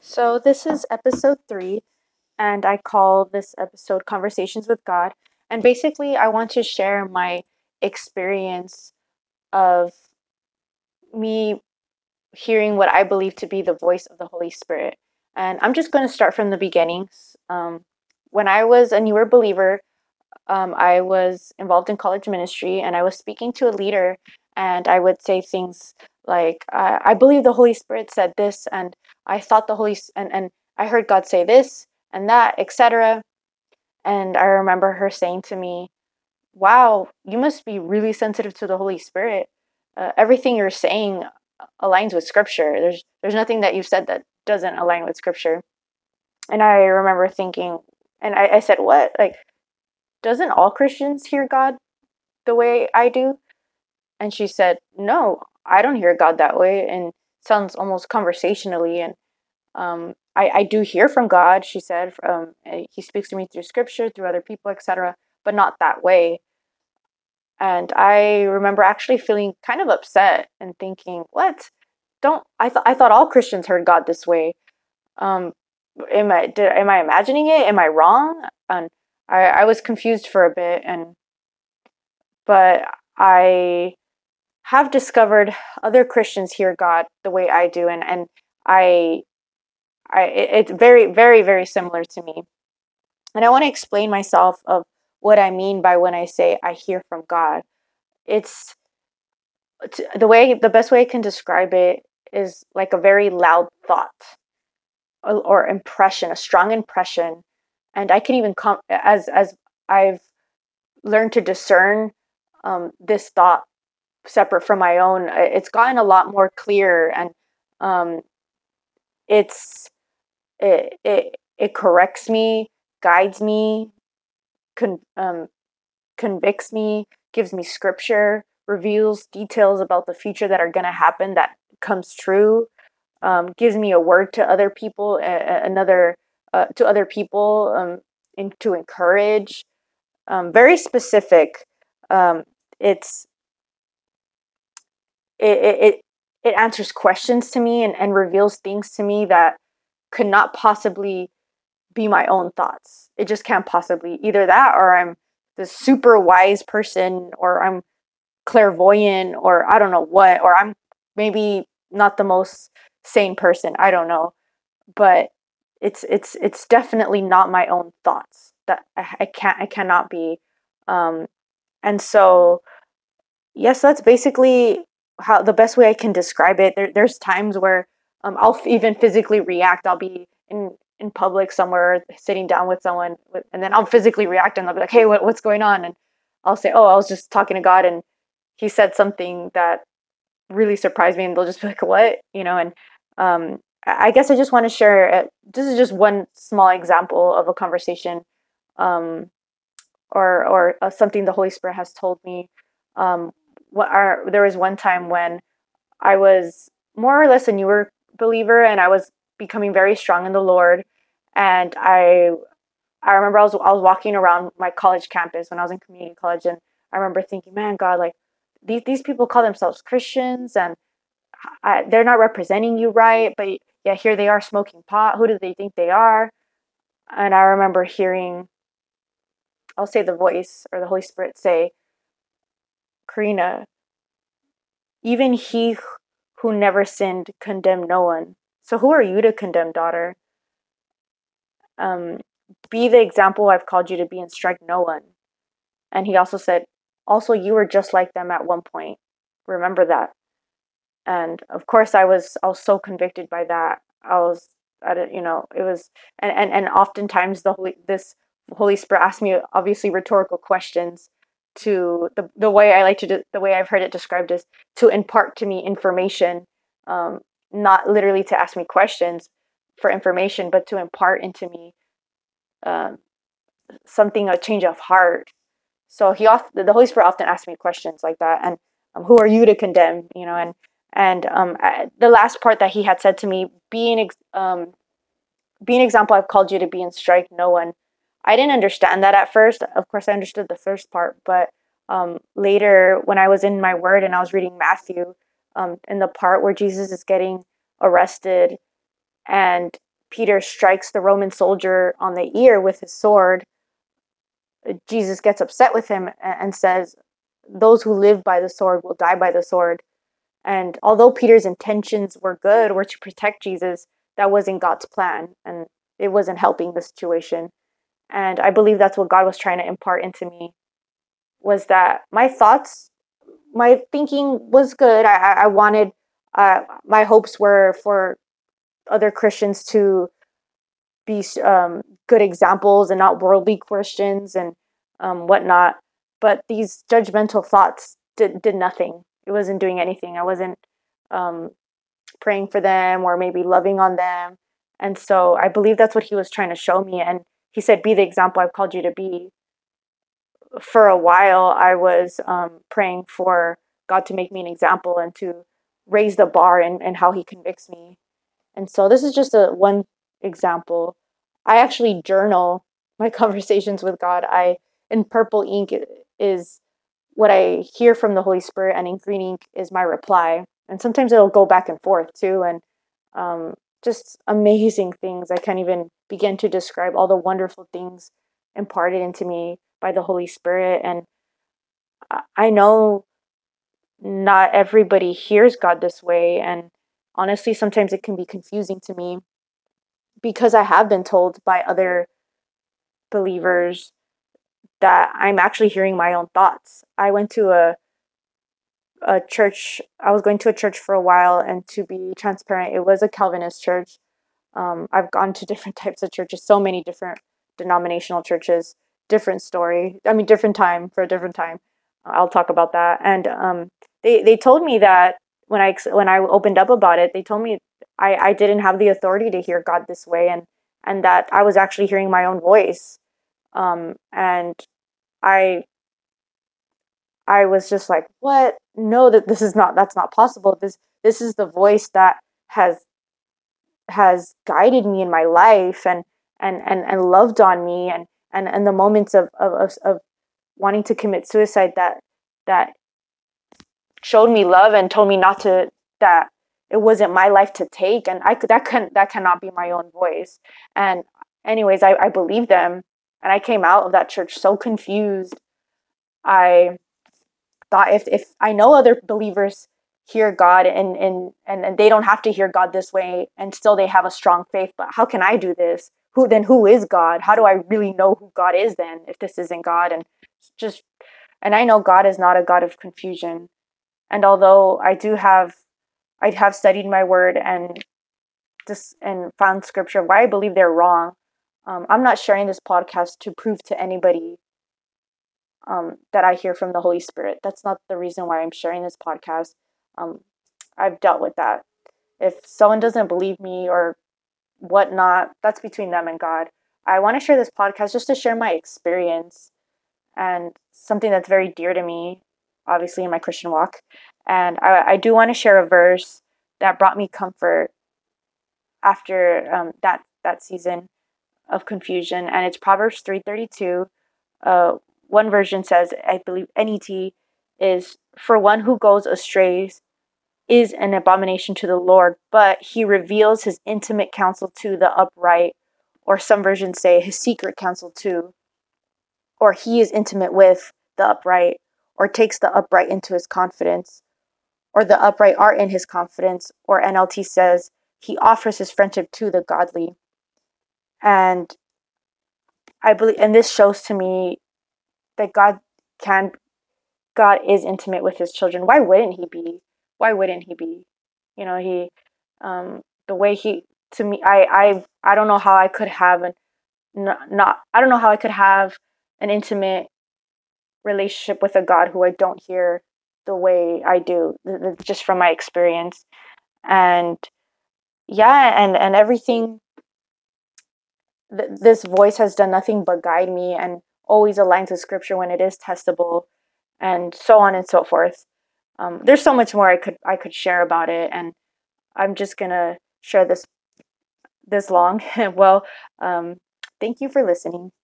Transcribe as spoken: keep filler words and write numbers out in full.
So, this is episode three, and I call this episode Conversations with God. And basically, I want to share my experience of me hearing what I believe to be the voice of the Holy Spirit. And I'm just going to start from the beginnings. Um, when I was a newer believer, um, I was involved in college ministry and I was speaking to a leader, and I would say things like, I, I believe the Holy Spirit said this, and I thought the Holy and, and I heard God say this and that, et cetera. And I remember her saying to me, wow, you must be really sensitive to the Holy Spirit. Uh, everything you're saying aligns with Scripture. There's there's nothing that you've said that doesn't align with Scripture. And I remember thinking, and I, I said, what? Like, doesn't all Christians hear God the way I do? And she said, no, I don't hear God that way. And sounds almost conversationally. And um, I, I do hear from God, she said. Um, he speaks to me through scripture, through other people, et cetera, but not that way. And I remember actually feeling kind of upset and thinking, what? Don't I thought I thought all Christians heard God this way. Um, am I did, am I imagining it? Am I wrong? And I, I was confused for a bit, and but I have discovered other Christians hear God the way I do, and and I I it's very very very similar to me. And I want to explain myself of what I mean by when I say I hear from God. It's the way the best way I can describe it is like a very loud thought or, or impression, a strong impression, and I can even come as as I've learned to discern um, this thought separate from my own. It's gotten a lot more clear, and um, it's it, it it corrects me, guides me, con, um, convicts me, gives me scripture, reveals details about the future that are going to happen that comes true, um, gives me a word to other people, uh, another uh, to other people, um, in, to encourage. Um, very specific. Um, it's it, it it answers questions to me and, and reveals things to me that could not possibly be my own thoughts. It just can't possibly. Either that or I'm this super wise person, or I'm clairvoyant, or I don't know what, or I'm maybe not the most sane person. I don't know. But it's it's it's definitely not my own thoughts. That I, I can't I cannot be. Um and so yes, that's basically how the best way I can describe it. There, there's times where um, I'll f- even physically react. I'll be in in public somewhere, sitting down with someone, with, and then I'll physically react, and they'll be like, "Hey, what, what's going on?" And I'll say, "Oh, I was just talking to God, and He said something that really surprised me," and they'll just be like, "What?" You know. And um, I I guess I just want to share. Uh, this is just one small example of a conversation, um, or or uh, something the Holy Spirit has told me. Um, what are there was one time when I was more or less a newer believer, and I was becoming very strong in the Lord. And I I remember I was I was walking around my college campus when I was in community college, and I remember thinking, man, God, like these these people call themselves Christians, and I, they're not representing you right, but yeah, here they are smoking pot. Who do they think they are? And I remember hearing, I'll say the voice or the Holy Spirit say, Karina, even he who never sinned condemned no one. So who are you to condemn, daughter? Um, be the example I've called you to be and strike no one. And he also said, also, you were just like them at one point. Remember that. And of course, I was I was so convicted by that. I was, I don't, you know, it was, and and and oftentimes the Holy this Holy Spirit asked me obviously rhetorical questions to the the way I like to do, the way I've heard it described is to impart to me information, um, not literally to ask me questions for information, but to impart into me um, something, a change of heart. So he often, the Holy Spirit often asks me questions like that, and um, who are you to condemn? You know, and and um, I, the last part that he had said to me, being ex- um, be an example I've called you to be and strike no one. I didn't understand that at first. Of course, I understood the first part, but um, later when I was in my word and I was reading Matthew, um, in the part where Jesus is getting arrested and Peter strikes the Roman soldier on the ear with his sword, Jesus gets upset with him and says, those who live by the sword will die by the sword. And although Peter's intentions were good, were to protect Jesus, that wasn't God's plan, and it wasn't helping the situation. And I believe that's what God was trying to impart into me, was that my thoughts, my thinking was good. I, I wanted, uh, my hopes were for other Christians to be um, good examples and not worldly Christians and um, whatnot. But these judgmental thoughts did, did nothing. It wasn't doing anything. I wasn't um, praying for them or maybe loving on them. And so I believe that's what he was trying to show me. And he said, be the example I've called you to be. For a while, I was um, praying for God to make me an example and to raise the bar in, in how he convicts me. And so this is just a one example. I actually journal my conversations with God. I in purple ink is what I hear from the Holy Spirit, and in green ink is my reply. And sometimes it'll go back and forth too, and um, just amazing things. I can't even begin to describe all the wonderful things imparted into me by the Holy Spirit. And I know not everybody hears God this way, and honestly, sometimes it can be confusing to me because I have been told by other believers that I'm actually hearing my own thoughts. I went to a a church. I was going to a church for a while, and to be transparent, it was a Calvinist church. Um, I've gone to different types of churches, so many different denominational churches, different story. I mean, different time for a different time. I'll talk about that. And um, they they told me that when I when I opened up about it, they told me I I didn't have the authority to hear God this way, and and that I was actually hearing my own voice. Um, and I I was just like, what? No, that this is not, that's not possible. This this is the voice that has has guided me in my life and and and, and loved on me, and and and the moments of of, of of wanting to commit suicide, that that showed me love and told me not to, that it wasn't my life to take, and I could, that can that cannot be my own voice. And anyways, I, I believed them, and I came out of that church so confused. I thought, if if I know other believers hear God, and and and, and they don't have to hear God this way, and still they have a strong faith, but how can I do this? Who then who is God? How do I really know who God is then if this isn't God? And just and I know God is not a God of confusion. And although I do have I have studied my word and just and found scripture why I believe they're wrong, um, I'm not sharing this podcast to prove to anybody um, that I hear from the Holy Spirit. That's not the reason why I'm sharing this podcast. Um, I've dealt with that. If someone doesn't believe me or whatnot, that's between them and God. I want to share this podcast just to share my experience and something that's very dear to me, obviously, in my Christian walk. And I, I do want to share a verse that brought me comfort after um, that that season of confusion, and it's Proverbs three thirty two. Uh, one version says, I believe N E T is, for one who goes astray is an abomination to the Lord, but he reveals his intimate counsel to the upright. Or some versions say his secret counsel too, or he is intimate with the upright, or takes the upright into his confidence, or the upright are in his confidence, or N L T says he offers his friendship to the godly. And I believe, and this shows to me that God can, God is intimate with his children. Why wouldn't he be? Why wouldn't he be? You know, he, um, the way he, to me, I, I, I don't know how I could have an, not, not, I don't know how I could have an intimate relationship with a God who I don't hear the way I do, just from my experience. And yeah, and, and everything, th- this voice has done nothing but guide me and always aligns with scripture when it is testable, and so on and so forth. Um, there's so much more I could I could share about it, and I'm just gonna share this this long. Well, um, thank you for listening.